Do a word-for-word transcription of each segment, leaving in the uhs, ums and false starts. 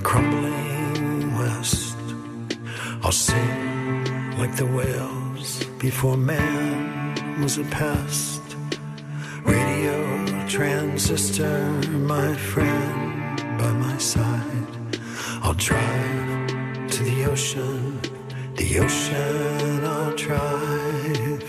crumbling west. I'll sing like the whales before man was a pest. Radio transistor, my friend by my side. I'll drive to the ocean, the ocean I'll drive.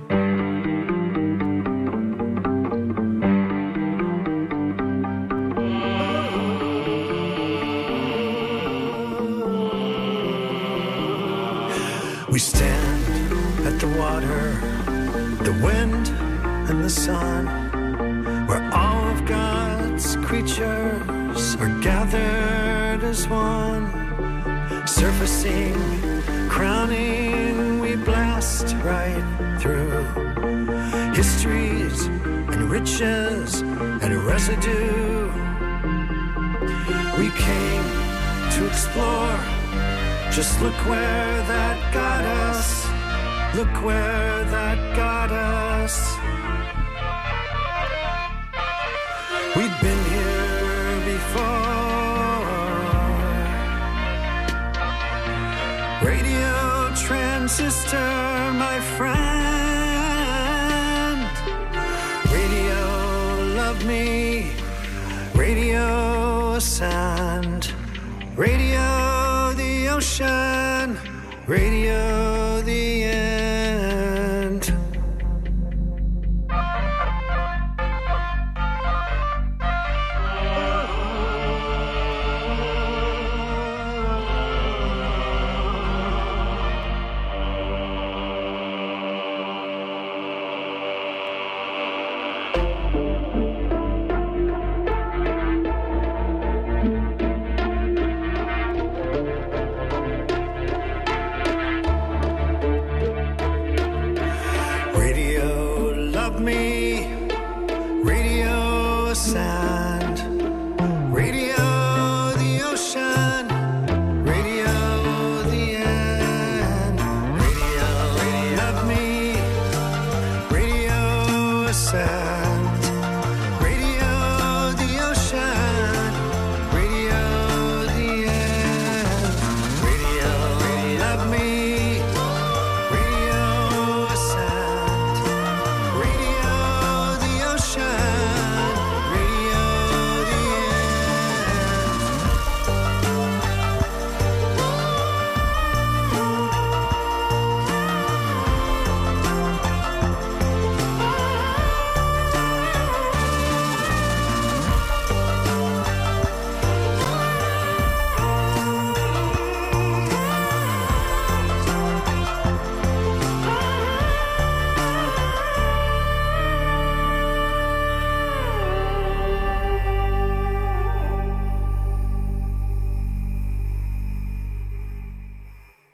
We stand at the water, the wind and the sun, where all of God's creatures are gathered as one. Surfacing, crowning, we blast right through histories and riches and residue. We came to explore. Just look where that got us. Look where that got us. We've been here before. Radio transistor, my friend. Radio, love me. Radio, ascend. Radio, the ocean. Radio, the